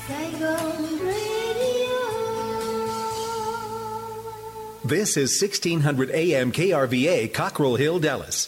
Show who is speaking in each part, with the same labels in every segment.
Speaker 1: Saigon Radio.
Speaker 2: This is 1600 AM KRVA, Cockrell Hill, Dallas.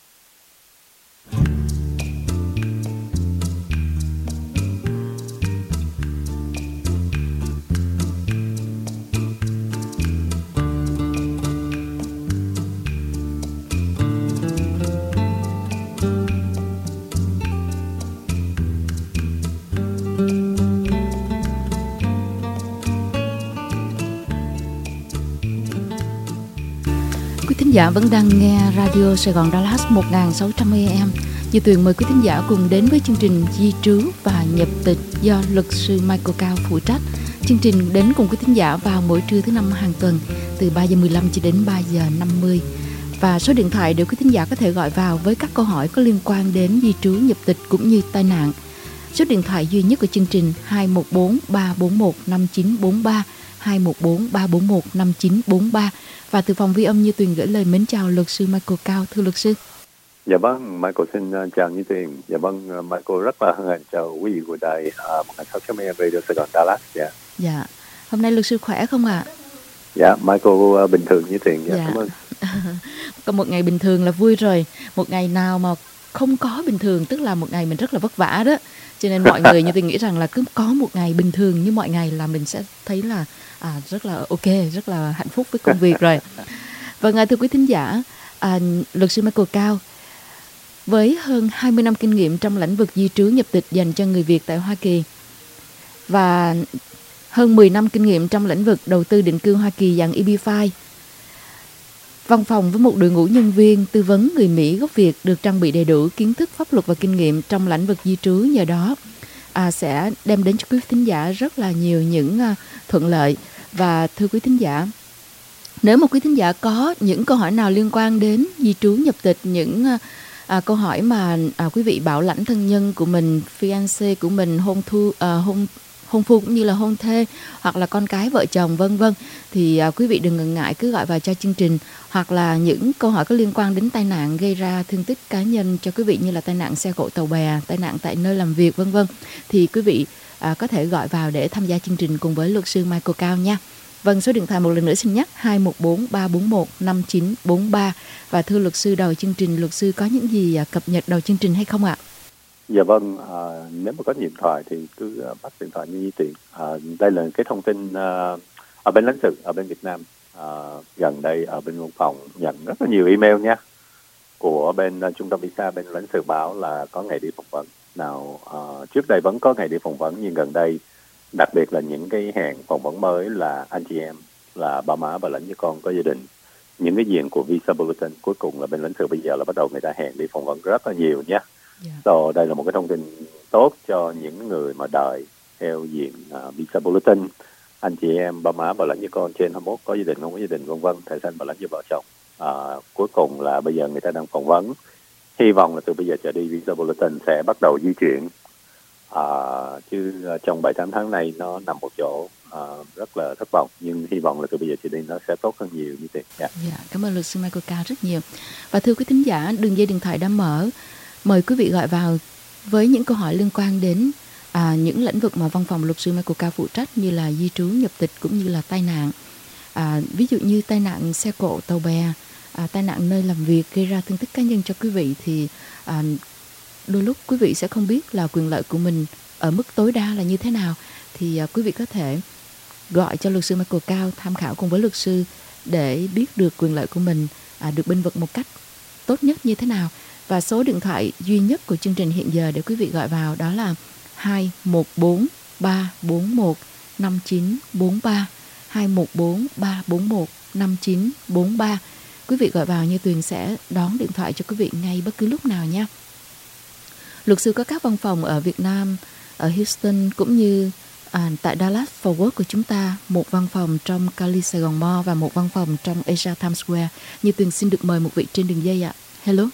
Speaker 3: Quý thính giả vẫn đang nghe Radio Sài Gòn Dallas 1600 AM. Như Tuyền mời quý thính giả cùng đến với chương trình Di trú và nhập tịch do luật sư Michael Cao phụ trách. Chương trình đến cùng quý thính giả vào mỗi trưa thứ năm hàng tuần từ 3 giờ 15 cho đến 3 giờ 50. Và số điện thoại để quý thính giả có thể gọi vào với các câu hỏi có liên quan đến di trú, nhập tịch cũng như tai nạn. Số điện thoại duy nhất của chương trình 214 341 5943, 214 341 5943. Và từ phòng vi âm Như Tuyền gửi lời mến chào luật sư Michael Cao. Thưa luật sư.
Speaker 4: Dạ vâng, Michael xin chào Như Tuyền. Dạ vâng, Michael rất là hân hạnh chào quý vị của đài 1600 AM Radio Sài Gòn Dallas.
Speaker 3: Dạ, hôm nay luật sư khỏe không ạ?
Speaker 4: Dạ, Michael bình thường Như Tuyền. Dạ, cảm ơn.
Speaker 3: Còn một ngày bình thường là vui rồi. Một ngày nào mà không có bình thường tức là một ngày mình rất là vất vả đó. Cho nên mọi người Như Tuyền nghĩ rằng là cứ có một ngày bình thường như mọi ngày là mình sẽ thấy là rất là ok, rất là hạnh phúc với công việc rồi. Vâng, thưa quý thính giả, luật sư Michael Cao với hơn 20 năm kinh nghiệm trong lĩnh vực di trú nhập tịch dành cho người Việt tại Hoa Kỳ và hơn 10 năm kinh nghiệm trong lĩnh vực đầu tư định cư Hoa Kỳ dạng EB-5, văn phòng với một đội ngũ nhân viên tư vấn người Mỹ gốc Việt được trang bị đầy đủ kiến thức pháp luật và kinh nghiệm trong lĩnh vực di trú, nhờ đó sẽ đem đến cho quý thính giả rất là nhiều những thuận lợi. Và thưa quý thính giả, nếu mà quý thính giả có những câu hỏi nào liên quan đến di trú nhập tịch, những câu hỏi mà quý vị bảo lãnh thân nhân của mình, fiancé của mình, hôn phu cũng như là hôn thê, hoặc là con cái vợ chồng vân vân, thì quý vị đừng ngần ngại cứ gọi vào cho chương trình, hoặc là những câu hỏi có liên quan đến tai nạn gây ra thương tích cá nhân cho quý vị như là tai nạn xe cộ tàu bè, tai nạn tại nơi làm việc vân vân, thì quý vị có thể gọi vào để tham gia chương trình cùng với luật sư Michael Cao nha. Vâng, số điện thoại một lần nữa xin nhắc 214 341 5943. Và thưa luật sư, đầu chương trình luật sư có những gì cập nhật đầu chương trình hay không ạ?
Speaker 4: Dạ vâng, nếu mà có điện thoại thì cứ bắt điện thoại như Tuyền. Đây là cái thông tin ở bên lãnh sự, ở bên Việt Nam. Gần đây ở bên văn phòng nhận rất là nhiều email nha, của bên trung tâm visa, bên lãnh sự báo là có ngày đi phỏng vấn. Nào trước đây vẫn có ngày đi phỏng vấn, nhưng gần đây đặc biệt là những cái hẹn phỏng vấn mới là anh chị em, là ba má bà lãnh với con có gia đình, những cái diện của visa bulletin cuối cùng là bên lãnh sự bây giờ là bắt đầu người ta hẹn đi phỏng vấn rất là nhiều nhé. Rồi đây là một cái thông tin tốt cho những người mà đợi theo diện visa bulletin, anh chị em ba má bà lãnh với con trên 21 có gia đình không có gia đình vân vân, thầy sinh bà lãnh với vợ chồng. Cuối cùng là bây giờ người ta đang phỏng vấn, hy vọng là từ bây giờ trở đi visa bulletin sẽ bắt đầu di chuyển. Chứ trong 7-8 tháng này nó nằm một chỗ, rất là thất vọng, nhưng hy vọng là từ bây giờ trở đi nó sẽ tốt hơn nhiều như thế.
Speaker 3: Cảm ơn luật sư Michael Cao rất nhiều. Và thưa quý thính giả, đường dây điện thoại đã mở, mời quý vị gọi vào với những câu hỏi liên quan đến những lĩnh vực mà văn phòng luật sư Michael Cao phụ trách, như là di trú, nhập tịch cũng như là tai nạn. Ví dụ như tai nạn xe cộ tàu bè, tai nạn nơi làm việc gây ra thương tích cá nhân cho quý vị, thì đôi lúc quý vị sẽ không biết là quyền lợi của mình ở mức tối đa là như thế nào, thì quý vị có thể gọi cho luật sư Michael Cao tham khảo cùng với luật sư để biết được quyền lợi của mình được bênh vực một cách tốt nhất như thế nào. Và số điện thoại duy nhất của chương trình hiện giờ để quý vị gọi vào đó là 214 341 5943, 214 341 5943. Quý vị gọi vào Như Tuyền sẽ đón điện thoại cho quý vị ngay bất cứ lúc nào nha. Luật sư có các văn phòng ở Việt Nam, ở Houston cũng như tại Dallas Fort Worth của chúng ta, một văn phòng trong Cali Sài Gòn Mall và một văn phòng trong Asia Times Square. Như Tuyền xin được mời một vị trên đường dây ạ. Hello.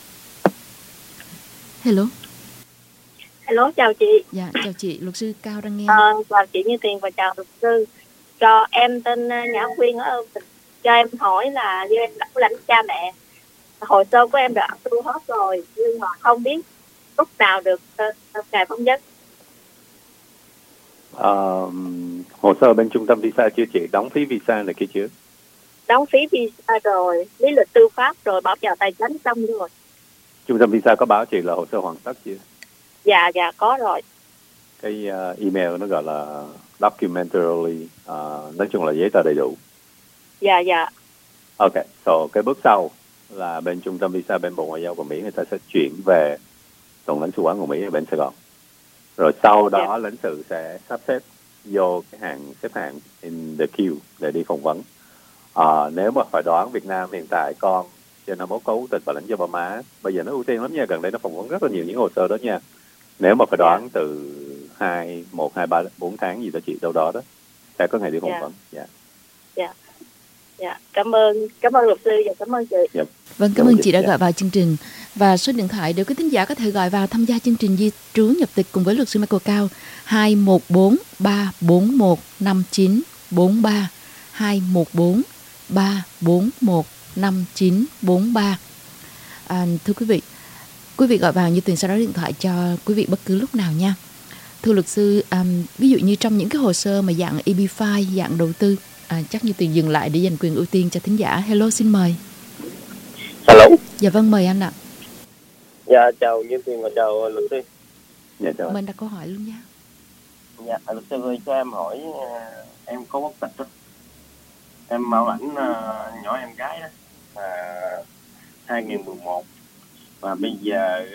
Speaker 3: Hello.
Speaker 5: Hello, chào chị.
Speaker 3: Dạ, chào chị. Luật sư Cao đang nghe.
Speaker 5: Chào chị Như Tuyền và chào luật sư. Cho em tên Nhã Quyên ở cho em hỏi là như em đã lãnh cha mẹ, hồ sơ của em đã approve hết rồi, nhưng mà không biết lúc nào được ngày phóng vấn.
Speaker 4: Hồ sơ bên trung tâm visa chưa chị? Đóng phí visa này kia chưa?
Speaker 5: Đóng phí visa rồi, lý lịch tư pháp rồi, bảo trợ tài chính xong rồi.
Speaker 4: Trung tâm visa có báo chị là hồ sơ hoàn tất chưa?
Speaker 5: Dạ có rồi.
Speaker 4: Cái email nó gọi là documentally, nói chung là giấy tờ đầy đủ.
Speaker 5: Dạ.
Speaker 4: Ok, so cái bước sau là bên trung tâm visa bên Bộ Ngoại giao của Mỹ, người ta sẽ chuyển về tổng lãnh sự quán của Mỹ ở bên Sài Gòn. Rồi sau đó lãnh sự sẽ sắp xếp vô cái hàng xếp hàng in the queue để đi phỏng vấn. Nếu mà phải đoán, Việt Nam hiện tại con trên 51 có quốc tịch và lãnh cho Ba Má, bây giờ nó ưu tiên lắm nha, gần đây nó phỏng vấn rất là nhiều những hồ sơ đó nha. Nếu mà phải đoán từ 1, 2, 3, 4 tháng gì đó chị, đâu đó sẽ có ngày đi phỏng vấn.
Speaker 5: Dạ, cảm ơn luật sư và cảm ơn chị.
Speaker 3: Vâng, cảm ơn chị đã gọi vào chương trình. Và số điện thoại để quý thính giả có thể gọi vào tham gia chương trình di trú nhập tịch cùng với luật sư Michael Cao: 214 341 5943, 214 341 5943. Thưa quý vị gọi vào như Tuyền sẽ nói điện thoại cho quý vị bất cứ lúc nào nha. Thưa luật sư, ví dụ như trong những cái hồ sơ mà dạng EB-5, dạng đầu tư, chắc như Tuyền dừng lại để dành quyền ưu tiên cho thính giả. Hello, xin mời.
Speaker 6: Hello.
Speaker 3: Dạ vâng, mời anh ạ.
Speaker 6: Dạ, chào Như Tuyền và chào luật sư.
Speaker 4: Dạ, chào.
Speaker 3: Mình đặt câu hỏi luôn nha.
Speaker 6: Dạ, luật sư ơi, cho em hỏi, em có quốc tịch đó. Em bảo lãnh nhỏ em gái đó, 2011. Và bây giờ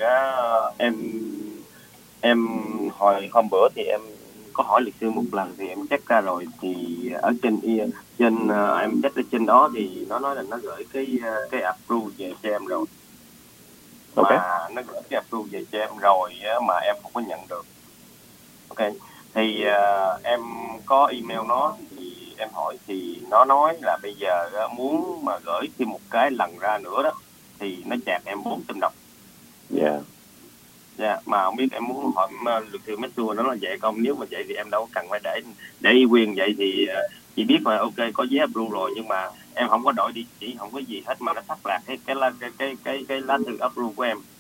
Speaker 6: em hồi hôm bữa thì em có hỏi luật sư một lần thì em check ra rồi, thì ở trên em check ở trên đó thì nó nói là nó gửi cái approve về cho em rồi.
Speaker 4: Okay.
Speaker 6: Mà nó gửi cái approve về cho em rồi mà em không có nhận được. Ok, thì em có email nó thì em hỏi thì nó nói là bây giờ muốn mà gửi thêm một cái lần ra nữa đó thì nó chạc em 400 đồng. Dạ, mà không biết em muốn hỏi luật sư Matthew nó là vậy không? Nếu mà vậy thì em đâu có cần phải để ý quyền vậy, thì chỉ biết là ok có giấy approve rồi, nhưng mà em không có đổi địa chỉ, không có gì hết mà nó thất lạc cái lá thư approve của em.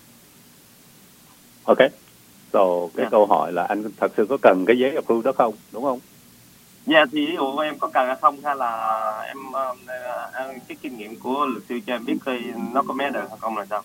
Speaker 4: Ok. So cái câu hỏi là anh thật sự có cần cái giấy approve đó không, đúng không?
Speaker 6: Dạ, thì ví dụ em có cần hay không, hay là em cái kinh nghiệm của luật sư cho em biết thì nó có mé được hay không là sao?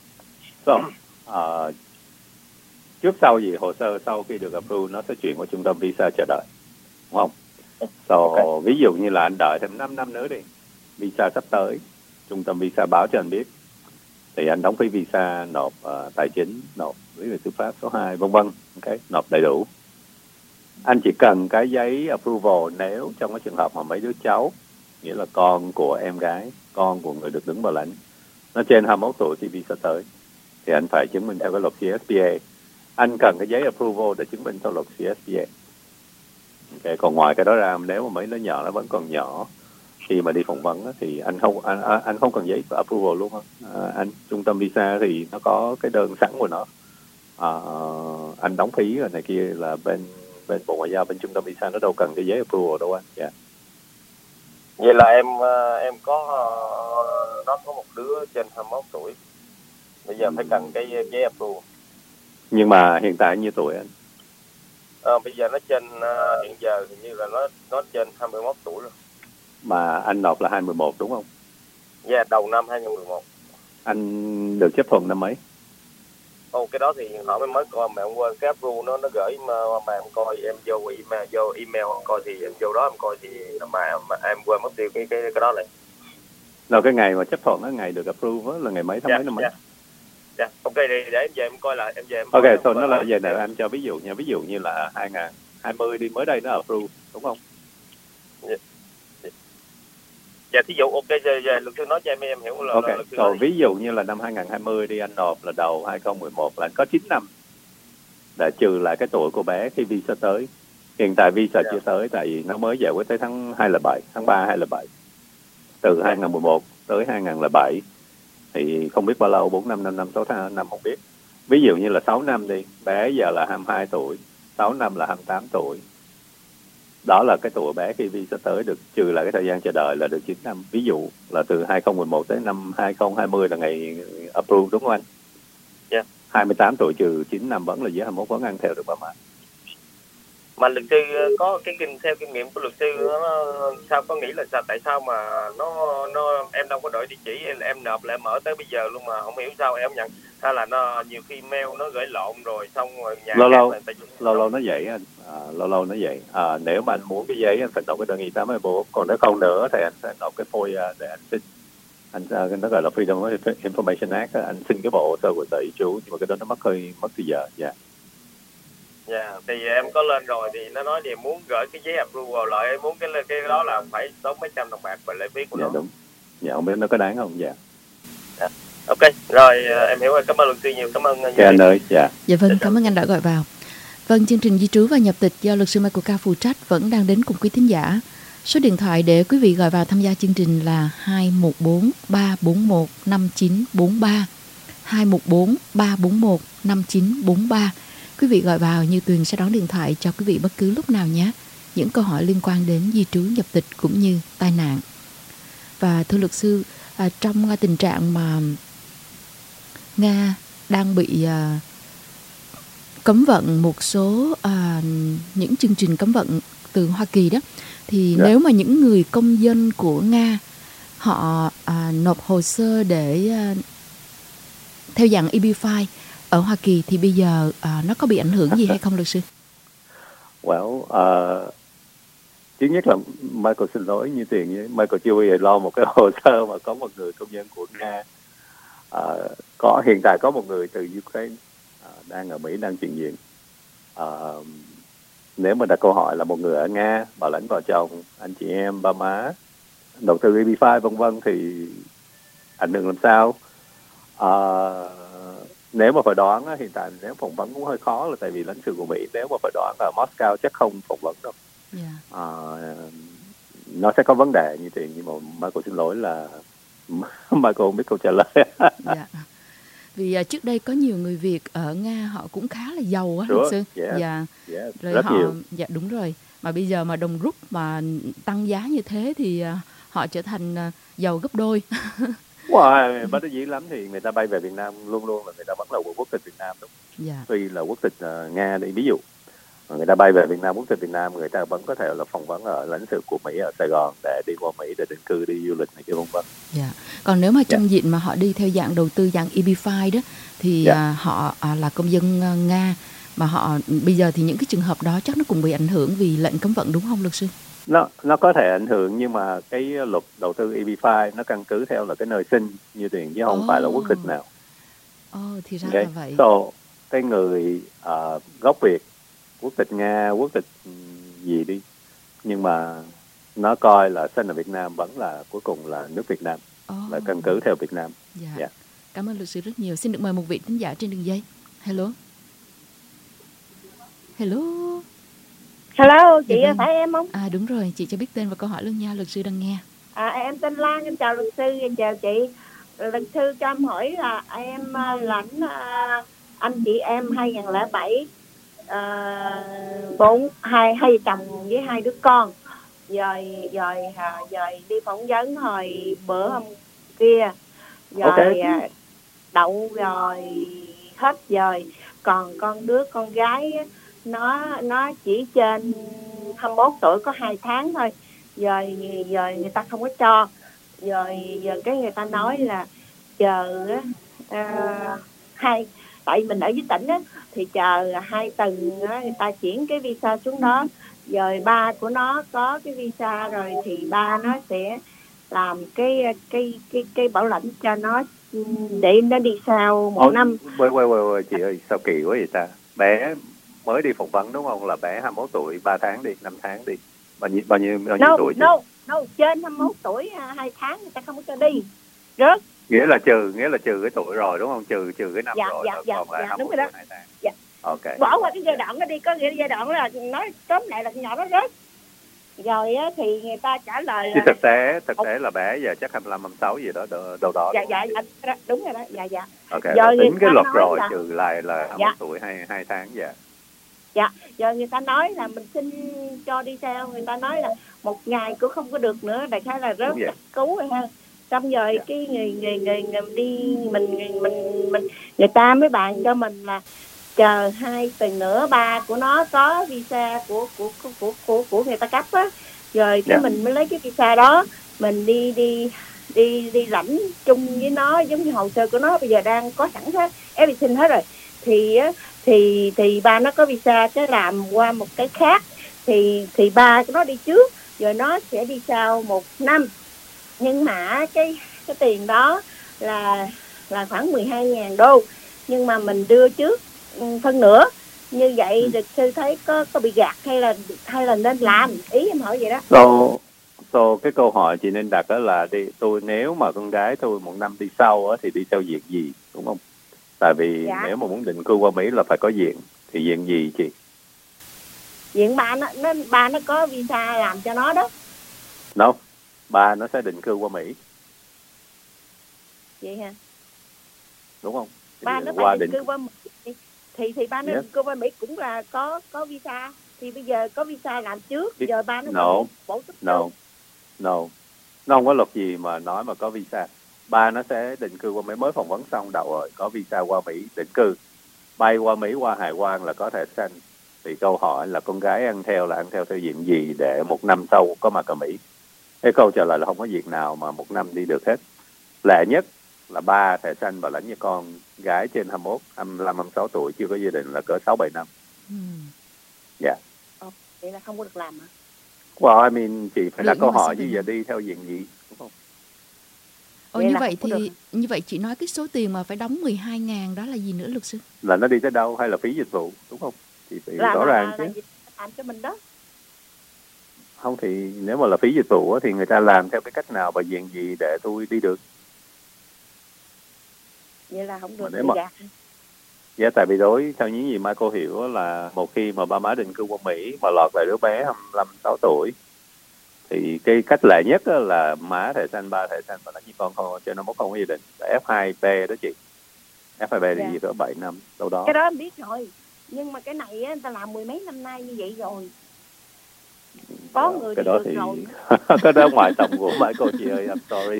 Speaker 4: So, trước sau gì hồ sơ sau khi được approve nó sẽ chuyển qua trung tâm visa chờ đợi, đúng không? So, ví dụ như là anh đợi thêm 5 năm nữa đi, visa sắp tới, trung tâm visa báo cho anh biết, thì anh đóng phí visa, nộp tài chính, nộp lý lịch tư pháp số 2, vân vân, okay, nộp đầy đủ. Anh chỉ cần cái giấy approval nếu trong cái trường hợp mà mấy đứa cháu, nghĩa là con của em gái, con của người được đứng bảo lãnh, nó trên 21 tuổi khi visa tới, thì anh phải chứng minh theo cái luật CSPA. Anh cần cái giấy approval để chứng minh theo luật CSPA. Okay, còn ngoài cái đó ra, nếu mà mấy đứa nhỏ nó vẫn còn nhỏ, khi mà đi phỏng vấn thì anh không cần giấy approval luôn. Anh trung tâm visa thì nó có cái đơn sẵn của nó. Anh đóng phí rồi này kia là bên Bộ Ngoại giao, bên trung tâm visa nó đâu cần cái giấy approval đâu anh. Yeah.
Speaker 6: Vậy là em có nó có một đứa trên 21 tuổi, bây giờ phải cần cái giấy approval. Nhưng
Speaker 4: mà hiện tại nhiêu tuổi anh?
Speaker 6: Bây giờ nó trên hiện giờ hình như là nó trên 21 tuổi rồi.
Speaker 4: Mà anh nộp là 2011 đúng không?
Speaker 6: Dạ, đầu năm 2011.
Speaker 4: Anh được chấp thuận năm mấy?
Speaker 6: Cái đó thì họ mới coi mà em quên cái approve nó gửi mà em coi, em vô email em coi, thì em vô đó em coi thì mà em quên mất tiêu cái đó này.
Speaker 4: Rồi cái ngày mà chấp thuận đó, ngày được approve là ngày mấy, tháng mấy năm mấy?
Speaker 6: Dạ, ok, để em về em coi lại,
Speaker 4: Ok, so nó là về này, em cho ví dụ nha, ví dụ như là 2020 đi, mới đây nó approve đúng không?
Speaker 6: Dạ, thí dụ ok, luật sư nói cho em hiểu là.
Speaker 4: Ok, so ví dụ như là năm 2020 đi, anh nộp là đầu 2011 là anh có 9 năm để trừ lại cái tuổi của bé khi visa tới. Hiện tại visa chưa tới, tại vì nó mới giải quyết tới tháng 2007, tháng 3 2007. Từ 2011 tới 2007 thì không biết bao lâu, 4 năm, 5 năm, 6 năm không biết. Ví dụ như là 6 năm đi, bé giờ là 22 tuổi, 6 năm là 28 tuổi. Đó là cái tuổi bé khi visa tới, được trừ lại cái thời gian chờ đợi là được 9 năm. Ví dụ là từ 2011 tới năm 2020 là ngày approve đúng không anh?
Speaker 6: Yeah.
Speaker 4: 28 tuổi trừ 9 năm vẫn là dưới 21, vẫn ăn theo được ba má.
Speaker 6: Mà luật sư có cái theo kinh nghiệm của luật sư sao có nghĩ là sao, tại sao mà nó em đâu có đổi địa chỉ, em nộp lại mở tới bây giờ luôn mà không hiểu sao em nhận, hay là nó nhiều khi mail nó gửi lộn rồi xong rồi nhà
Speaker 4: lâu lâu nó vậy anh, lâu lâu nó vậy. Nếu mà anh muốn cái giấy anh phải nộp cái đơn 2824, còn nếu không nữa thì anh sẽ nộp cái phôi để anh xin, nó gọi là Freedom of Information Act, anh xin cái bộ hồ sơ của Sở Di trú, nhưng mà cái đó nó mất thời giờ.
Speaker 6: Dạ, thì em có lên rồi thì nó nói thì muốn gửi cái giấy approval lại, em muốn cái đó là phải tốn mấy trăm đồng bạc và lệ phí của nó.
Speaker 4: Đúng. Dạ, không biết nó có đáng không? Dạ.
Speaker 6: Ok, rồi em hiểu rồi, cảm ơn luật sư nhiều, cảm ơn
Speaker 4: anh ơi. Dạ
Speaker 3: vâng, cảm ơn anh đã gọi vào. Vâng, chương trình di trú và nhập tịch do luật sư Michael Cao phụ trách vẫn đang đến cùng quý thính giả. Số điện thoại để quý vị gọi vào tham gia chương trình là 214 341 5943, 214 341 5943. Quý vị gọi vào, Như Tuyền sẽ đón điện thoại cho quý vị bất cứ lúc nào nhé. Những câu hỏi liên quan đến di trú nhập tịch cũng như tai nạn. Và thưa luật sư, trong tình trạng mà Nga đang bị cấm vận một số những chương trình cấm vận từ Hoa Kỳ đó, thì nếu mà những người công dân của Nga họ nộp hồ sơ để theo dạng EB-5 ở Hoa Kỳ thì bây giờ nó có bị ảnh hưởng gì hay không luật sư?
Speaker 4: Thứ nhất là Michael xin lỗi như tiền với Michael chưa bao giờ lo một cái hồ sơ mà có một người công dân của Nga. Hiện tại có một người từ Ukraine đang ở Mỹ đang chuyển viện. Nếu mà đặt câu hỏi là một người ở Nga, bảo lãnh vợ chồng, anh chị em, ba má, đầu tư EB-5 vân vân thì ảnh hưởng làm sao? Nếu mà phải đoán hiện tại nếu phỏng vấn cũng hơi khó, là tại vì lãnh sự của Mỹ nếu mà phải đoán ở Moscow chắc không phỏng vấn đâu. Nó sẽ có vấn đề như tiền, nhưng mà Michael xin lỗi là Michael không biết câu trả lời.
Speaker 3: Vì trước đây có nhiều người Việt ở Nga họ cũng khá là giàu á luật sư. Rồi
Speaker 4: rất nhiều.
Speaker 3: Dạ đúng rồi. Mà bây giờ mà đồng rúp mà tăng giá như thế thì họ trở thành giàu gấp đôi.
Speaker 4: Bất đắc dĩ lắm thì người ta bay về Việt Nam luôn luôn là người ta vẫn là quốc tịch Việt Nam, đúng. Tuy là quốc tịch Nga đi ví dụ, người ta bay về Việt Nam, quốc tịch Việt Nam, người ta vẫn có thể là phỏng vấn ở lãnh sự của Mỹ ở Sài Gòn để đi qua Mỹ để định cư, đi du lịch này kia vân vân.
Speaker 3: Còn nếu mà trong diện mà họ đi theo dạng đầu tư dạng EB-5 đó thì họ là công dân Nga, mà họ bây giờ thì những cái trường hợp đó chắc nó cũng bị ảnh hưởng vì lệnh cấm vận, đúng không luật sư?
Speaker 4: Nó có thể ảnh hưởng, nhưng mà cái luật đầu tư EB-5 nó căn cứ theo là cái nơi sinh như tiền, chứ không phải là quốc tịch nào.
Speaker 3: Thì ra là vậy.
Speaker 4: Cái người gốc Việt, quốc tịch Nga, quốc tịch gì đi, nhưng mà nó coi là sinh ở Việt Nam vẫn là cuối cùng là nước Việt Nam, là căn cứ theo Việt Nam.
Speaker 3: Cảm ơn luật sư rất nhiều. Xin được mời một vị thính giả trên đường dây. Hello,
Speaker 5: chị phải em không?
Speaker 3: Đúng rồi, chị cho biết tên và câu hỏi luôn nha, luật sư đang nghe.
Speaker 5: Em tên Lan, em chào luật sư, em chào chị. Luật sư cho em hỏi là em lãnh anh chị em 2007, hai vợ chồng với hai đứa con, rồi đi phỏng vấn hồi bữa hôm kia, rồi đậu rồi hết rồi, còn con gái nó chỉ trên 21 tuổi, có 2 tháng thôi, rồi người ta không có cho, rồi giờ cái người ta nói là chờ tại mình ở dưới tỉnh á, thì chờ 2 tuần người ta chuyển cái visa xuống đó, rồi ba của nó có cái visa rồi thì ba nó sẽ làm cái bảo lãnh cho nó để nó đi sau 1 năm.
Speaker 4: Chị ơi, sao kỳ quá vậy ta? Bé mới đi phỏng vấn đúng không? Là bé 21 tuổi, 3 tháng đi, 5 tháng đi. Bao nhiêu tuổi?
Speaker 5: Trên 21 tuổi 2 tháng người ta không có cho đi. Rớt.
Speaker 4: Nghĩa là trừ cái tuổi rồi đúng không? Trừ cái năm rồi. Còn lại 21 tuổi 2 tháng. Ok.
Speaker 5: Bỏ qua cái giai đoạn đó đi, có nghĩa giai đoạn là nói tóm lại là nhỏ nó rớt. Rồi á thì người ta trả lời là
Speaker 4: thực tế là bé giờ chắc 25 26 gì đó đâu đó.
Speaker 5: Dạ, đúng rồi đó. Dạ.
Speaker 4: Ok. Rồi tính cái luật rồi trừ lại là 21 tuổi 2 tháng Dạ,
Speaker 5: giờ người ta nói là mình xin cho đi theo, người ta nói là 1 ngày cũng không có được nữa, đại khái là rớt cứu rồi ha. Xong rồi cái người đi mình người ta mới bàn cho mình là chờ 2 tuần nữa ba của nó có visa của người ta cấp á, rồi cái mình mới lấy cái visa đó mình đi lãnh chung với nó, giống như hồ sơ của nó bây giờ đang có sẵn hết everything hết rồi, thì ba nó có visa cái làm qua một cái khác thì ba nó đi trước rồi nó sẽ đi sau 1 năm, nhưng mà cái tiền đó là khoảng 12.000 đô, nhưng mà mình đưa trước phân nửa như vậy. Luật sư thấy có bị gạt hay là nên làm, ý em hỏi vậy đó.
Speaker 4: So cái câu hỏi chị nên đặt đó là tôi nếu mà con gái tôi 1 năm đi sau á, thì đi theo diện gì, đúng không? Tại vì nếu mà muốn định cư qua Mỹ là phải có diện, thì diện gì chị?
Speaker 5: Diện ba nó có visa làm cho nó đó.
Speaker 4: No, ba nó sẽ định cư qua Mỹ.
Speaker 5: Vậy hả?
Speaker 4: Đúng không? Thì
Speaker 5: ba nó phải định cư qua Mỹ thì ba nó định cư qua Mỹ cũng là có visa, thì bây giờ có visa làm trước giờ ba nó bổ túc.
Speaker 4: No, nó không có luật gì mà nói mà có visa. Ba nó sẽ định cư qua Mỹ, mới phỏng vấn xong đậu rồi, có visa qua Mỹ định cư, bay qua Mỹ qua hải quan là có thẻ xanh. Thì câu hỏi là con gái ăn theo theo diện gì để 1 năm sau có mặt ở Mỹ? Cái câu trả lời là không có diện nào mà 1 năm đi được hết. Lệ nhất là 3 thẻ xanh và lãnh cho con gái trên 21, 25, 26 tuổi chưa có gia đình là cỡ 6-7 năm. Dạ.
Speaker 5: Vậy là không có được làm hả?
Speaker 4: Well, I mean, chị phải đặt câu hỏi chứ giờ đi theo diện gì, đúng không?
Speaker 3: Như vậy chị nói cái số tiền mà phải đóng 12.000 đó là gì nữa luật sư?
Speaker 4: Là nó đi tới đâu hay là phí dịch vụ, đúng không? Chị phải rõ ràng chứ.
Speaker 5: Làm cho mình đó.
Speaker 4: Không thì nếu mà là phí dịch vụ thì người ta làm theo cái cách nào và diện gì để tôi đi được?
Speaker 5: Vậy là không được
Speaker 4: nếu mà dạ, tại vì đối theo những gì Michael hiểu là một khi mà ba má định cư qua Mỹ mà lọt lại đứa bé 25, 6 tuổi thì cái cách lệ nhất là má thẻ xanh, ba thẻ xanh và lãnh như con thôi, cho nó không có gia đình. F2B đó chị. F2B thì gì cỡ 7 năm đâu đó.
Speaker 5: Cái đó em biết rồi, nhưng mà cái này người ta làm 10 mấy năm nay như vậy rồi. Có người
Speaker 4: cái đó
Speaker 5: thì rồi.
Speaker 4: Cái đó ngoài tầm của Michael chị ơi, I'm sorry.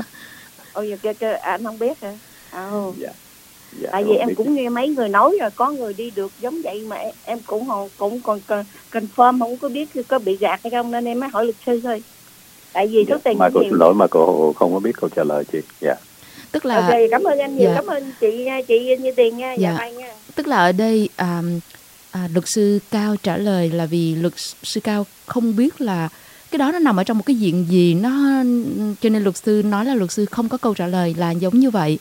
Speaker 5: Giờ anh không biết hả?
Speaker 4: Dạ,
Speaker 5: tại vì em cũng nghe mấy người nói rồi, có người đi được giống vậy mà em cũng còn confirm không có biết có bị gạt hay không, nên em mới hỏi luật sư thôi. Tại vì số tiền
Speaker 4: Michael xin lỗi mà cô không có biết câu trả lời chị. Dạ.
Speaker 3: Tức là
Speaker 5: cảm ơn anh nhiều, cảm ơn chị Như Tiền nha. Bye nha.
Speaker 3: Tức là ở đây luật sư Cao trả lời là vì luật sư Cao không biết là cái đó nó nằm ở trong một cái diện gì, cho nên luật sư nói là luật sư không có câu trả lời là giống như vậy.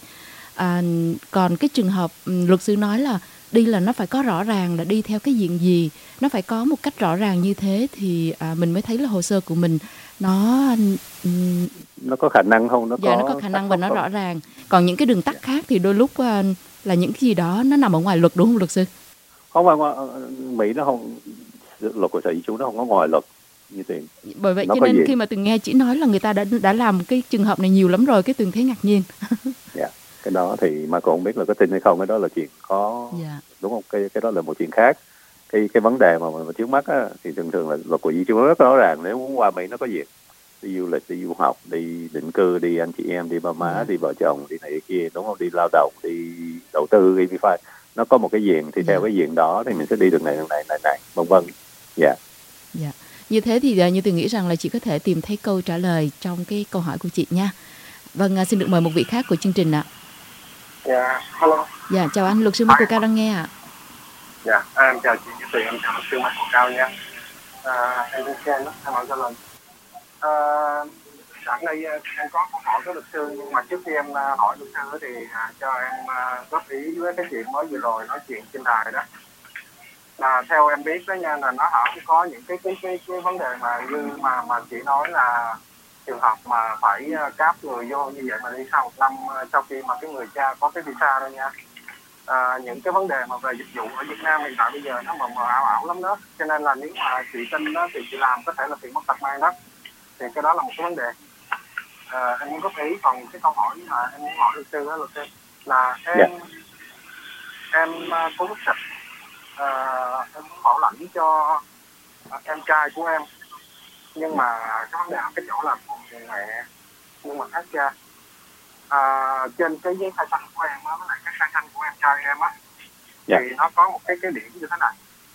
Speaker 3: Còn cái trường hợp luật sư nói là đi là nó phải có rõ ràng là đi theo cái diện gì, nó phải có một cách rõ ràng như thế thì mình mới thấy là hồ sơ của mình nó
Speaker 4: có khả năng không,
Speaker 3: nó có khả năng và nó rõ ràng. Còn những cái đường tắt khác thì đôi lúc là những cái gì đó nó nằm ở ngoài luật, đúng không luật sư?
Speaker 4: Không phải Mỹ nó không, luật của sở di trú nó không có ngoài luật như tiền.
Speaker 3: Bởi vậy cho nên khi mà Tường nghe chị nói là người ta đã làm cái trường hợp này nhiều lắm rồi, cái Tường thấy ngạc nhiên.
Speaker 4: Cái đó thì mà còn không biết là có tin hay không, cái đó là chuyện khó, đúng không? Cái đó là một chuyện khác. Cái vấn đề mà trước mắt á, thì thường là luật của di trú rất rõ ràng. Nếu muốn qua Mỹ nó có diện đi du lịch, đi du học, đi định cư, đi anh chị em, đi ba má, đi vợ chồng, đi này kia, đúng không? Đi lao động, đi đầu tư, đi phải, nó có một cái diện thì theo cái diện đó thì mình sẽ đi được này, vân vân. Dạ.
Speaker 3: Như thế thì như tôi nghĩ rằng là chị có thể tìm thấy câu trả lời trong cái câu hỏi của chị nha. Vâng, xin được mời một vị khác của chương trình ạ.
Speaker 7: Dạ, hello.
Speaker 3: Dạ, chào anh, luật sư Michael Cao đang nghe ạ.
Speaker 7: Dạ, em chào chị Như Tiền, em chào luật sư Michael Cao nha. Em xin khen đó, em hỏi cho lần. Sẵn đây em có câu hỏi với luật sư, nhưng mà trước khi em hỏi luật sư thì cho em góp ý với cái chuyện mới vừa rồi nói chuyện trên đài đó. Là theo em biết đó nha, là nó có những cái vấn đề mà như mà chị nói là trường hợp mà phải cáp người vô như vậy mà đi sau 1 năm sau khi mà cái người cha có cái visa đâu nha. Những cái vấn đề mà về dịch vụ ở Việt Nam hiện tại bây giờ nó mờ ảo lắm đó, cho nên là nếu mà chị tin đó thì chị làm có thể là tiền mất tật mang đó, thì cái đó là một cái vấn đề. Em muốn góp ý. Còn cái câu hỏi mà em muốn hỏi luật sư đó là em có quốc tịch, em muốn bảo lãnh cho em trai của em, nhưng mà cái vấn đề ở cái chỗ là người mẹ nhưng mà khác cha. Trên cái giấy khai sinh của em á, với lại cái khai sinh của em trai em á,
Speaker 4: Dạ.
Speaker 7: Thì nó có một cái điểm như thế này.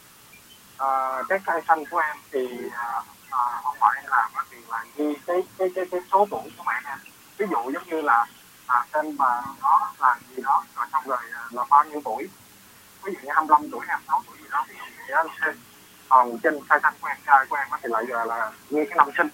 Speaker 7: Cái cây xanh của em thì ông ngoại làm thì là ghi cái số tuổi của mẹ em. Ví dụ giống như là tên bà nó là gì đó, rồi xong rồi là bao nhiêu tuổi, ví dụ như 25 tuổi, 26 tuổi gì đó, ví dụ như đó. Còn trên cây xanh của em, trai của em thì lại là ghi cái năm sinh.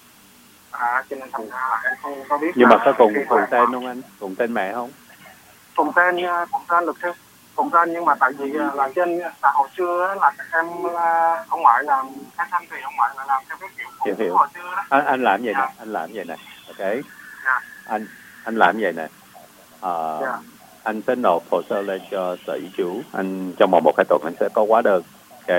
Speaker 7: Cho nên thành ra là em không có biết.
Speaker 4: Nhưng mà có cùng tên không anh? Cùng tên mẹ không?
Speaker 7: Cùng tên luật sư, cùng tên, nhưng mà tại vì là trên hồi xưa là em ông ngoại làm cây xanh thì ông ngoại là làm theo cái kiểu
Speaker 4: Hiểu.
Speaker 7: hồi xưa đó.
Speaker 4: Anh làm vậy nè, anh làm vậy nè. Ok. Anh làm vậy nè. Anh sẽ nộp hồ sơ lên cho sở di trú. Anh trong vòng 1-2 tuần anh sẽ có hóa đơn. Ok.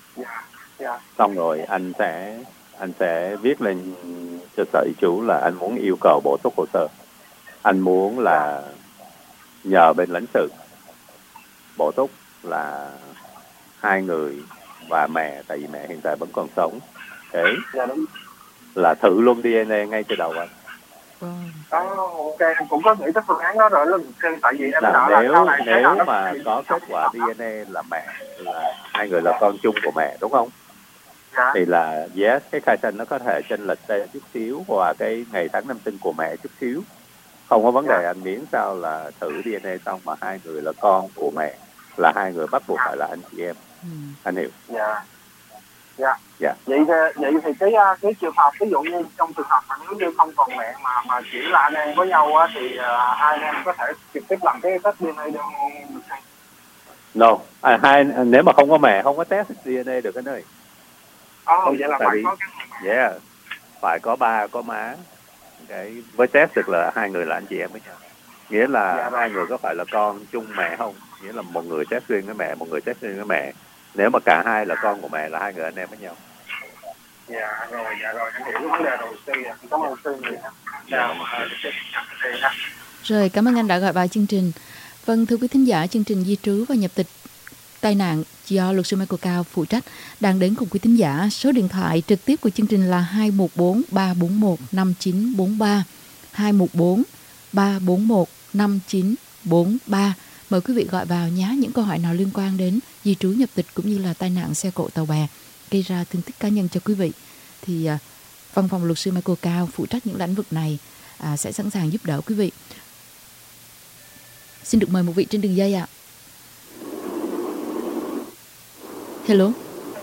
Speaker 4: Xong rồi anh sẽ viết lên cho sở di trú là anh muốn yêu cầu bổ túc hồ sơ. Anh muốn là nhờ bên lãnh sự bổ túc là 2 người và mẹ, tại vì mẹ hiện tại vẫn còn sống. Ok. Là thử luôn DNA ngay từ đầu anh.
Speaker 7: Ok, em cũng có nghĩ tới phương án đó rồi luôn. Tại vì em
Speaker 4: nếu mà có kết quả DNA là mẹ, là 2 người là con chung của mẹ, đúng không? Dạ. Thì là yes, cái khai sinh nó có thể chênh lệch tên chút xíu, và cái ngày tháng năm sinh của mẹ chút xíu, không có vấn đề. Anh miễn sao là thử DNA xong mà 2 người là con của mẹ, là 2 người bắt buộc phải là anh chị em. Anh hiểu?
Speaker 7: Dạ. Vậy thì cái trường hợp ví dụ như trong trường hợp mà nếu như không còn mẹ mà chỉ là anh em với nhau á, thì hai anh em có thể trực tiếp làm cái test DNA được không?
Speaker 4: No, nếu mà không có mẹ không có test DNA được anh ơi.
Speaker 7: Vậy là phải có cái
Speaker 4: phải có ba có má. Cái với test được là 2 người là anh chị em với nhau. Nghĩa là 2 người có phải là con chung mẹ không? Nghĩa là một người test riêng với mẹ, một người test riêng với mẹ. Nếu mà cả hai là con của mẹ là 2 người anh em với nhau.
Speaker 7: Dạ rồi, em hiểu vấn đề rồi. Cảm ơn sư nhiều.
Speaker 3: Rồi, cảm ơn anh đã gọi vào chương trình. Vâng, thưa quý thính giả, chương trình di trú và nhập tịch tai nạn do luật sư Michael Cao phụ trách đang đến cùng quý thính giả. Số điện thoại trực tiếp của chương trình là 214 341 5943, 214 341 5943. Mời quý vị gọi vào nhé. Những câu hỏi nào liên quan đến di trú nhập tịch cũng như là tai nạn xe cộ tàu bè gây ra thương tích cá nhân cho quý vị thì văn phòng luật sư Michael Cao phụ trách những lĩnh vực này sẽ sẵn sàng giúp đỡ quý vị. Xin được mời một vị trên đường dây ạ. Hello.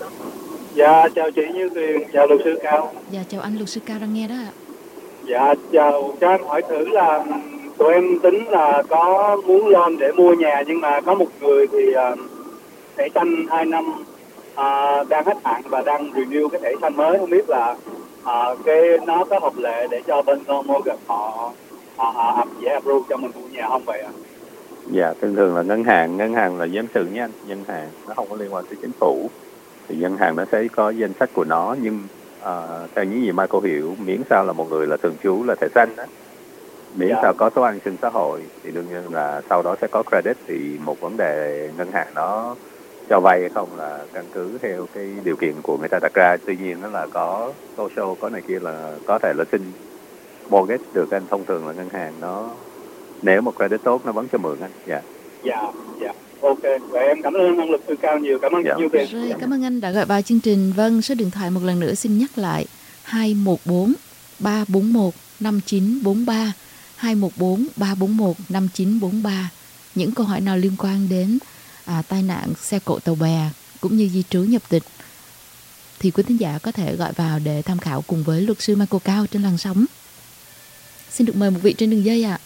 Speaker 8: Dạ, chào chị Như Tuyền, chào luật sư Cao.
Speaker 3: Dạ, chào anh, luật sư Cao đang nghe đó ạ.
Speaker 8: Dạ, chào, cho em hỏi thử là tụi em tính là có muốn loan để mua nhà, nhưng mà có một người thì thẻ xanh 2 năm đang hết hạn và đang renew cái thẻ xanh mới, không biết là cái nó có hợp lệ để cho bên mortgage họ dễ approve cho mình mua nhà không vậy ạ?
Speaker 4: Dạ, thường là ngân hàng là dân sự nha anh. Ngân hàng nó không có liên quan tới chính phủ, thì ngân hàng nó sẽ có danh sách của nó. Nhưng theo những gì Michael hiểu, miễn sao là một người là thường trú là thẻ xanh đó, miễn sao có số an sinh xã hội thì đương nhiên là sau đó sẽ có credit. Thì một vấn đề ngân hàng nó cho vay hay không là căn cứ theo cái điều kiện của người ta đặt ra. Tuy nhiên nó là có social, có này kia là có thể là xin mortgage được anh. Thông thường là ngân hàng nó nếu mà credit tốt nó vẫn cho mượn anh.
Speaker 8: Dạ. Ok, vậy em cảm ơn anh luật sư Cao nhiều. Cảm ơn nhiều tiền.
Speaker 3: Rồi, cảm ơn anh đã gọi vào chương trình. Vâng, số điện thoại một lần nữa xin nhắc lại 214 341 5943, 214 341 5943. Những câu hỏi nào liên quan đến tai nạn xe cộ tàu bè cũng như di trú nhập tịch thì quý thính giả có thể gọi vào để tham khảo cùng với luật sư Michael Cao trên làn sóng. Xin được mời một vị trên đường dây ạ.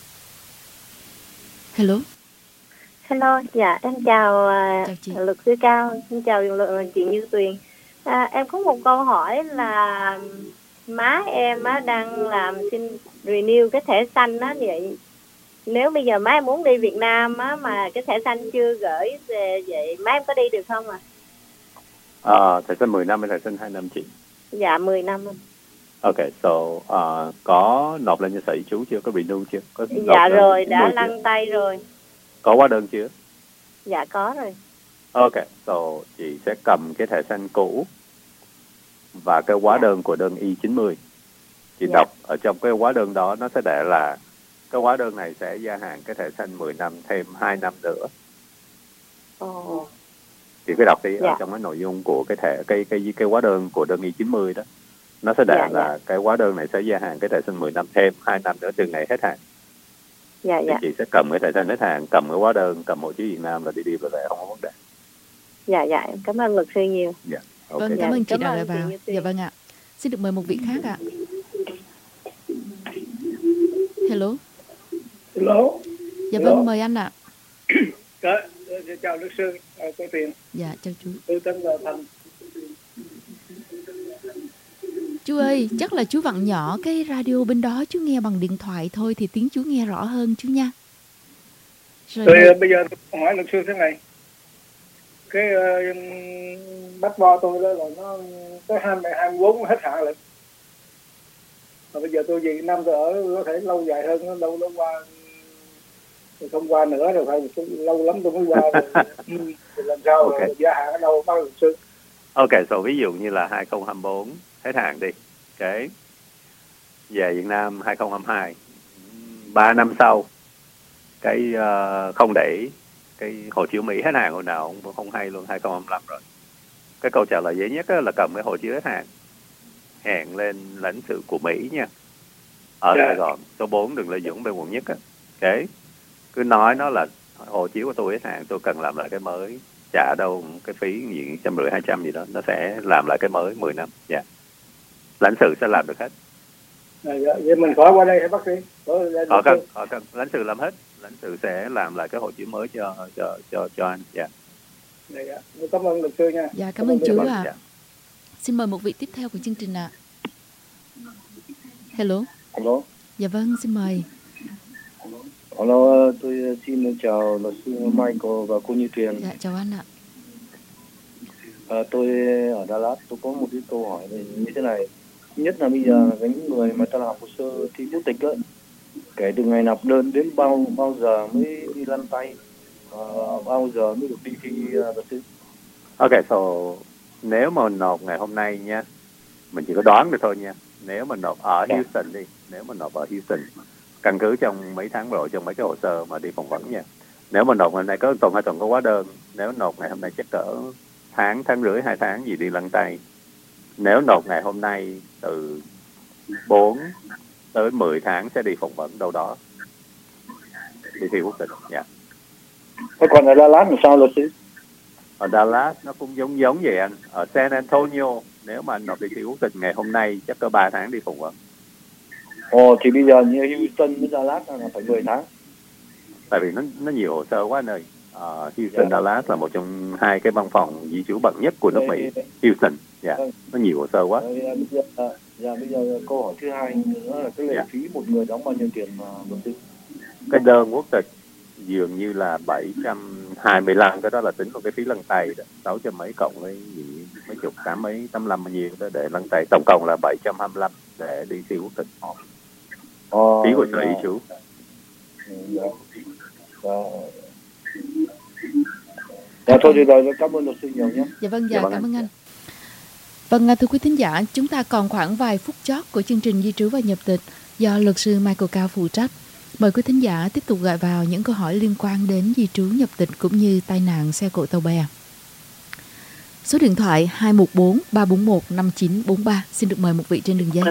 Speaker 3: Hello.
Speaker 5: Hello, dạ em chào luật sư Cao, xin chào chị Như Tuyền. Em có một câu hỏi là má em đang làm xin renew cái thẻ xanh á, vậy nếu bây giờ má em muốn đi Việt Nam á mà cái thẻ xanh chưa gửi về, vậy má em có đi được không ạ?
Speaker 4: Thẻ xanh 10 năm hay thẻ xanh 2 năm chị?
Speaker 5: Dạ 10 năm.
Speaker 4: Ok, có nộp lên cho sở di trú chưa? Có renew chưa?
Speaker 5: Dạ rồi, đã lăn tay rồi.
Speaker 4: Có hóa đơn chưa?
Speaker 5: Dạ có rồi.
Speaker 4: Ok, chị sẽ cầm cái thẻ xanh cũ và cái hóa đơn của đơn I-90. Chị đọc ở trong cái hóa đơn đó nó sẽ để là cái hóa đơn này sẽ gia hạn cái thẻ xanh 10 năm thêm 2 năm nữa.
Speaker 5: Ồ.
Speaker 4: Thì cứ đọc đi,
Speaker 5: Dạ.
Speaker 4: ở trong cái nội dung của cái thẻ cái hóa đơn của đơn y 90 đó, nó sẽ đề là cái hóa đơn này sẽ gia hạn cái thẻ xanh 10 năm thêm 2 năm nữa từ ngày hết hạn.
Speaker 5: Dạ
Speaker 4: Thì
Speaker 5: dạ.
Speaker 4: chị sẽ cầm cái thẻ xanh hết hạn, cầm cái hóa đơn, cầm hộ chiếu Việt Nam là đi về không có vấn đề.
Speaker 5: Dạ dạ, em cảm ơn luật sư nhiều.
Speaker 4: Dạ. Ok.
Speaker 3: Vâng, cảm ơn chị
Speaker 5: Cảm
Speaker 3: đã
Speaker 5: ơn
Speaker 3: gọi
Speaker 5: chị
Speaker 3: vào.
Speaker 5: Như Tiên.
Speaker 3: Dạ vâng ạ. Xin được mời một vị khác ạ. Hello.
Speaker 8: Hello.
Speaker 3: Dạ
Speaker 8: Hello.
Speaker 3: vâng, mời anh ạ.
Speaker 8: Chào luật sư, có tiền.
Speaker 3: Dạ, chào chú.
Speaker 8: Tôi tên là Thành.
Speaker 3: Chú ơi, chắc là chú vặn nhỏ cái radio bên đó, chú nghe bằng điện thoại thôi thì tiếng chú nghe rõ hơn chú nha. Rồi
Speaker 8: Bây giờ tôi hỏi luật sư thế này. Cái bắt bo tôi đó là nó tới 24 hết hạn rồi. Mà bây giờ tôi về Việt Nam tôi ở có thể lâu dài hơn, nó đâu nó qua không qua nữa rồi, phải lâu lắm tôi mới qua rồi. Thì làm sao
Speaker 4: Ok.
Speaker 8: rồi gia hạn ở đâu bác luật sư?
Speaker 4: Ok, so ví dụ như là 2024 hết hạn đi. Okay. Về Việt Nam 2022, 3 năm sau cái không để cái hộ chiếu Mỹ hết hạn hồi nào cũng không hay luôn, 2025 rồi. Cái câu trả lời dễ nhất là cầm cái hộ chiếu hết hạn, hẹn lên lãnh sự của Mỹ nha, ở Sài Gòn số 4 đường Lê Duẩn bên quận Nhất á. Okay. Cứ nói nó là hộ chiếu của tôi hết hạn, tôi cần làm lại cái mới, trả đâu cái phí gì 150-200 gì đó, nó sẽ làm lại cái mới 10 năm. Dạ. Lãnh sự sẽ làm được hết.
Speaker 8: Vậy mình khỏi qua đây hả bác sĩ?
Speaker 4: Họ cần lãnh sự làm hết, lãnh sự sẽ làm lại cái hộ chiếu mới cho anh. Dạ.
Speaker 8: Dạ. Cảm ơn luật sư nha.
Speaker 3: Dạ, cảm ơn chú ạ.
Speaker 4: Dạ.
Speaker 3: Xin mời một vị tiếp theo của chương trình ạ. Hello.
Speaker 9: Hello.
Speaker 3: Dạ vâng, xin mời.
Speaker 9: Hello, tôi xin chào luật sư Michael và cô Như Tuyền.
Speaker 3: Dạ, chào anh ạ.
Speaker 9: Tôi ở Đà Lạt, tôi có một cái câu hỏi này như thế này. Nhất là bây giờ cái những người mà ta làm hồ sơ thi quốc tịch ấy, kể từ ngày nộp đơn đến bao giờ mới đi lăn tay, bao giờ mới được đi thi luật sư?
Speaker 4: Ok, so nếu mà nộp ngày hôm nay nha, mình chỉ có đoán được thôi nha. Nếu mà nộp ở Houston đi, nếu mà nộp ở Houston, căn cứ trong mấy tháng rồi trong mấy cái hồ sơ mà đi phỏng vấn nha. Nếu mà nộp ngày nay có tuần 2 tuần có hóa đơn, nếu nộp ngày hôm nay chắc cỡ tháng rưỡi 2 tháng gì đi lăn tay. Nếu nộp ngày hôm nay từ 4 tới 10 tháng sẽ đi phỏng vấn đâu đó, đi thi quốc tịch. Dạ.
Speaker 9: Thế còn ở Đà Lạt làm sao luật sư?
Speaker 4: Ở Dallas nó cũng giống vậy anh. Ở San Antonio nếu mà anh nộp đi thi quốc tịch ngày hôm nay chắc có 3 tháng đi phỏng vấn.
Speaker 9: Thì bây giờ như Houston với Dallas là phải 10 tháng.
Speaker 4: Tại vì nó nhiều hồ sơ quá anh ơi. Houston, Dallas là một trong 2 cái văn phòng di trú bậc nhất của nước Mỹ. Houston, dạ, nó nhiều hồ sơ quá.
Speaker 9: Bây giờ câu hỏi thứ hai nữa là cái lệ phí một người đóng bao nhiêu tiền mà luật sư?
Speaker 4: Cái đơn quốc tịch dường như là 725, cái đó là tính vào cái phí lăn tay đó, 600 mấy cộng với gì mấy chục 85 bao nhiêu đó để lăn tay, tổng cộng là 725 để đi thi quốc tịch. Phí của sở y trú.
Speaker 9: Thôi thì rồi, cảm ơn luật sư nhiều nhé.
Speaker 3: Dạ vâng, cảm ơn anh. Vâng, thưa quý thính giả, chúng ta còn khoảng vài phút chót của chương trình di trú và nhập tịch do luật sư Michael Cao phụ trách. Mời quý thính giả tiếp tục gọi vào những câu hỏi liên quan đến di trú nhập tịch cũng như tai nạn xe cộ tàu bè. Số điện thoại 214 341 5943. Xin được mời một vị trên đường dây.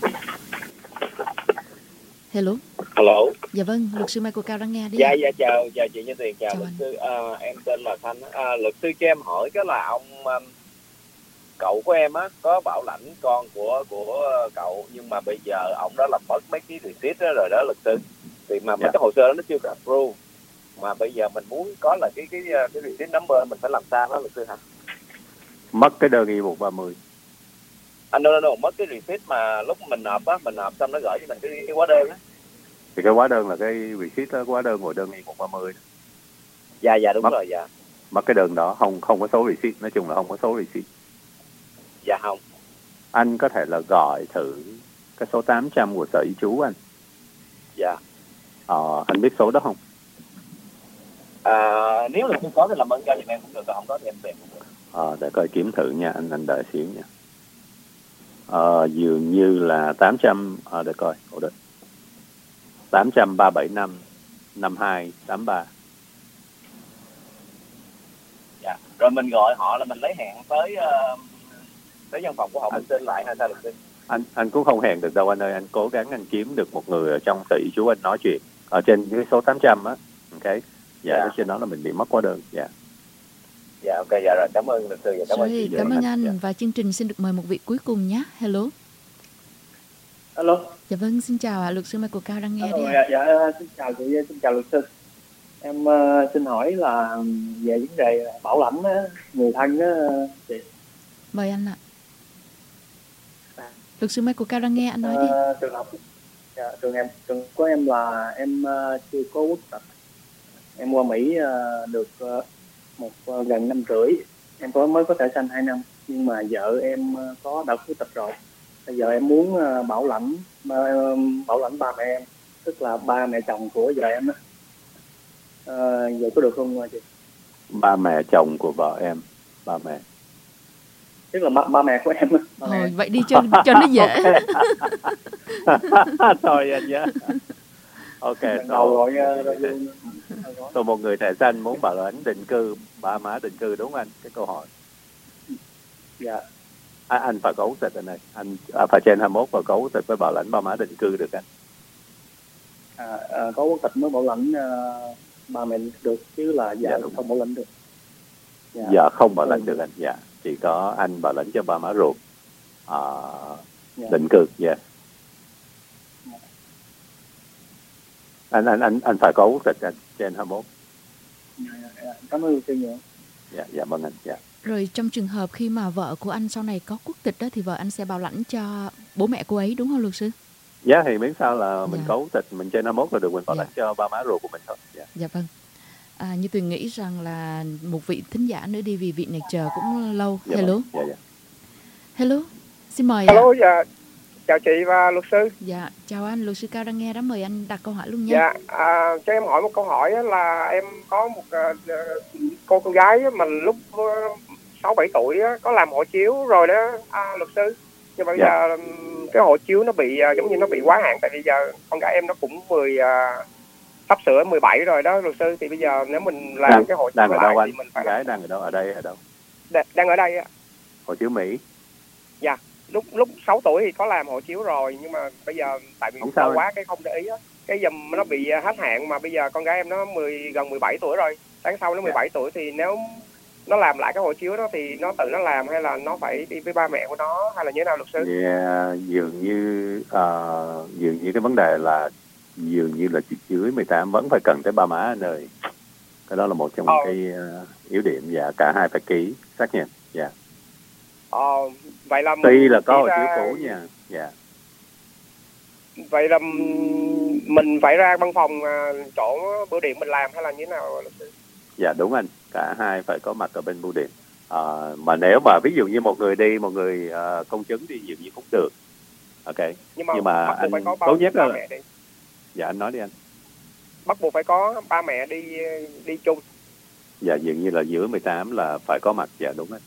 Speaker 3: Hello.
Speaker 10: Hello.
Speaker 3: Dạ vâng, luật sư Michael Cao đang nghe đi.
Speaker 10: Dạ chào chị Như Tuyền, chào luật sư. Em tên là Thanh. Luật sư cho em hỏi cái là ông cậu của em á có bảo lãnh con của cậu, nhưng mà bây giờ ông đó làm mất mấy cái receipt đó rồi đó luật sư. Thì mà mấy cái hồ sơ đó nó chưa có approve, mà bây giờ mình muốn có là cái receipt number, mình phải làm sao đó luật sư hả?
Speaker 4: Mất cái đơn I-130.
Speaker 10: No, mất cái receipt mà lúc mình nộp á, mình nộp xong nó gửi cho mình cái hóa đơn á.
Speaker 4: Thì cái hóa đơn là cái receipt đó, hóa đơn của đơn I-130.
Speaker 10: Dạ đúng rồi, dạ.
Speaker 4: Mất cái đơn đó không có số receipt, nói chung là không có số receipt.
Speaker 10: Dạ không.
Speaker 4: Anh có thể là gọi thử cái số 800 của sở y trú anh.
Speaker 10: Dạ.
Speaker 4: Anh biết số đó không?
Speaker 10: Nếu là không có thì làm ơn cho em cũng được, còn không có thì em tìm cũng được.
Speaker 4: Để coi kiếm thử nha, anh đợi xíu nha. Dường như là 800, để coi, 800 375 5283.
Speaker 10: rồi mình gọi họ là mình lấy hẹn tới văn phòng của họ mình xin lại hay sao luật sư?
Speaker 4: Anh cũng không hẹn được đâu anh ơi, anh cố gắng anh kiếm được một người ở trong tỷ chú anh nói chuyện ở trên cái số 800 á, ok. Dạ, trên đó là mình bị mất hóa đơn. Dạ.
Speaker 10: Dạ, ok, dạ rồi, cảm ơn luật sư, cảm ơn chị.
Speaker 3: Cảm ơn anh và chương trình xin được mời một vị cuối cùng nhé. Hello.
Speaker 11: Alo.
Speaker 3: Dạ vâng, xin chào ạ, luật sư Michael Cao đang nghe
Speaker 11: Alo,
Speaker 3: đây ạ.
Speaker 11: dạ, xin chào chị, xin chào luật sư. Em xin hỏi là về vấn đề bảo lãnh á, người thân á chị.
Speaker 3: Mời anh ạ. Luật sư Michael Cao đang nghe, anh nói đi.
Speaker 11: Trường hợp trường của em là em chưa có quốc tịch. Em qua Mỹ được gần 5 rưỡi. Em mới có thẻ xanh 2 năm, nhưng mà vợ em có đã quốc tịch rồi. Bây giờ em muốn bảo lãnh ba mẹ em, tức là ba mẹ chồng của vợ em đó. Vậy có được không chị?
Speaker 4: Ba mẹ chồng của vợ em, ba mẹ.
Speaker 11: Tức là ba mẹ của em.
Speaker 3: Thôi vậy đi cho nó dễ.
Speaker 4: Thôi anh nhé. Ok. Tôi một người thẻ xanh muốn bảo lãnh định cư, ba má định cư đúng không anh? Cái câu hỏi.
Speaker 11: Dạ.
Speaker 4: Anh phải có quốc tịch anh này. Anh phải trên 21 và có quốc tịch với bảo lãnh ba má định cư được anh.
Speaker 11: Có quốc tịch mới bảo lãnh ba mẹ được, chứ là vợ không bảo lãnh được.
Speaker 4: Dạ không bảo lãnh được anh. Dạ, chỉ có anh bảo lãnh cho ba má ruột định cư. Dạ. Anh phải có quốc tịch anh trên 21.
Speaker 11: Cảm ơn chị nhiều.
Speaker 4: Dạ vâng anh. Dạ.
Speaker 3: Rồi trong trường hợp khi mà vợ của anh sau này có quốc tịch đó thì vợ anh sẽ bảo lãnh cho bố mẹ cô ấy đúng không luật sư?
Speaker 4: Dạ thì miễn sao là mình có quốc tịch, mình trên 21 là được, mình bảo lãnh cho ba má ruột của mình thôi.
Speaker 3: Dạ vâng. Như Tuyền nghĩ rằng là một vị thính giả nữa đi, vì vị này chờ cũng lâu. Hello. Hello. Xin mời.
Speaker 12: Hello, dạ. Chào chị và luật sư.
Speaker 3: Dạ, chào anh, luật sư Cao đang nghe đó, mời anh đặt câu hỏi luôn nha.
Speaker 12: Dạ, cho em hỏi một câu hỏi là em có một cô con gái mà lúc 6-7 tuổi có làm hộ chiếu rồi đó luật sư. Nhưng mà bây giờ cái hộ chiếu nó bị giống như nó bị quá hạn, tại bây giờ con gái em nó cũng sắp sửa 17 rồi đó luật sư, thì bây giờ nếu mình làm cái hộ chiếu lại thì mình phải...
Speaker 4: Gái đang ở đâu? Ở đây ở đâu?
Speaker 12: Đang ở đây á.
Speaker 4: Hộ chiếu Mỹ.
Speaker 12: Dạ, lúc 6 tuổi thì có làm hộ chiếu rồi, nhưng mà bây giờ tại vì lâu quá cái không để ý á, cái dùm nó bị hết hạn, mà bây giờ con gái em nó gần 17 tuổi rồi, tháng sau nó 17 tuổi thì nếu nó làm lại cái hộ chiếu đó thì nó tự nó làm hay là nó phải đi với ba mẹ của nó hay là như thế nào luật sư?
Speaker 4: Dường như cái vấn đề là dường như là dưới 18 vẫn phải cần tới ba má anh ơi. Cái đó là một trong cái yếu điểm. Dạ, cả hai phải ký xác nhận. Dạ.
Speaker 12: Vậy là
Speaker 4: tuy là có hộ chiếu cũ nha. Dạ.
Speaker 12: Vậy là mình phải ra văn phòng chỗ bưu điện mình làm hay là như thế nào luật sư?
Speaker 4: Dạ đúng anh, cả hai phải có mặt ở bên bưu điện. Mà nếu mà ví dụ như một người đi, một người công chứng đi dường như cũng được. Ok. Nhưng mà anh tốt nhất là dạ anh nói đi anh.
Speaker 12: Bắt buộc phải có ba mẹ đi chung.
Speaker 4: Dạ dường như là dưới 18 là phải có mặt. Dạ đúng anh.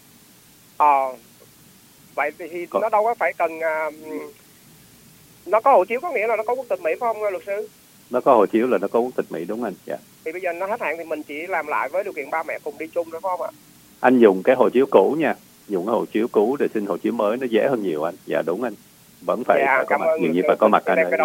Speaker 12: Vậy thì nó đâu có phải cần nó có hộ chiếu có nghĩa là nó có quốc tịch Mỹ phải không luật sư?
Speaker 4: Nó có hộ chiếu là nó có quốc tịch Mỹ đúng anh. Dạ.
Speaker 12: Thì bây giờ nó hết hạn thì mình chỉ làm lại với điều kiện ba mẹ cùng đi chung nữa phải không ạ?
Speaker 4: Anh dùng cái hộ chiếu cũ nha, dùng cái hộ chiếu cũ để xin hộ chiếu mới nó dễ hơn nhiều anh. Dạ đúng anh, vẫn phải có mặt, dường như phải có mặt anh ơi.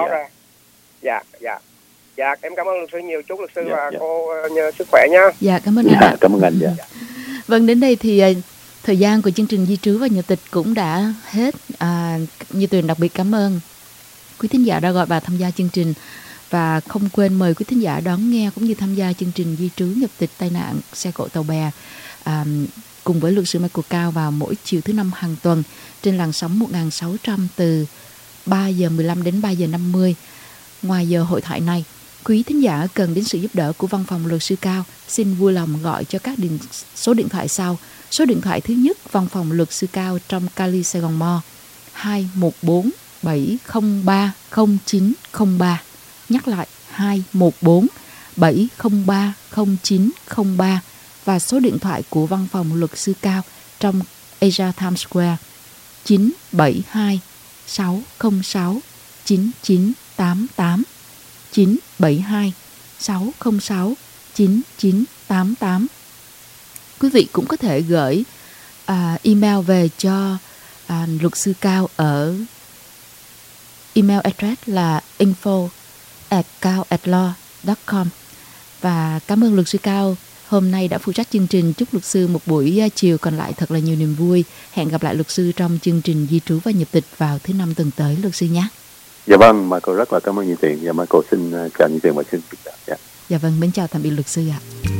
Speaker 12: Dạ em cảm ơn luật sư nhiều, chúc luật sư và cô sức khỏe nha.
Speaker 3: Dạ cảm ơn anh.
Speaker 4: Cảm ơn anh. Dạ.
Speaker 3: Vâng, đến đây thì thời gian của chương trình Di trú và Nhật tịch cũng đã hết. Như Tuyền đặc biệt cảm ơn quý thính giả đã gọi vào tham gia chương trình, và không quên mời quý thính giả đón nghe cũng như tham gia chương trình Di trú Nhập tịch tai nạn xe cộ tàu bè cùng với luật sư Michael Cao vào mỗi chiều thứ năm hàng tuần trên làn sóng 1600 từ 3 giờ 15 đến 3 giờ 50. Ngoài giờ hội thoại này, quý thính giả cần đến sự giúp đỡ của văn phòng luật sư Cao, xin vui lòng gọi cho các số điện thoại sau. Số điện thoại thứ nhất, văn phòng luật sư Cao trong Cali, Sài Gòn Mo, 214 703 0903. Nhắc lại 214 703 0903. Và số điện thoại của văn phòng luật sư Cao trong Asia Times Square 972 606 9988 972 606 9988. Quý vị cũng có thể gửi email về cho luật sư Cao ở email address là info@cao@law.com. Và cảm ơn luật sư Cao hôm nay đã phụ trách chương trình. Chúc luật sư một buổi chiều còn lại thật là nhiều niềm vui. Hẹn gặp lại luật sư trong chương trình Di trú và nhập tịch vào thứ Năm tuần tới, luật sư nhé.
Speaker 4: Dạ vâng, Michael rất là cảm ơn Như Tiền. Dạ Michael xin chào Như Tiền và xin chào.
Speaker 3: Dạ vâng, mến chào tạm biệt luật sư ạ.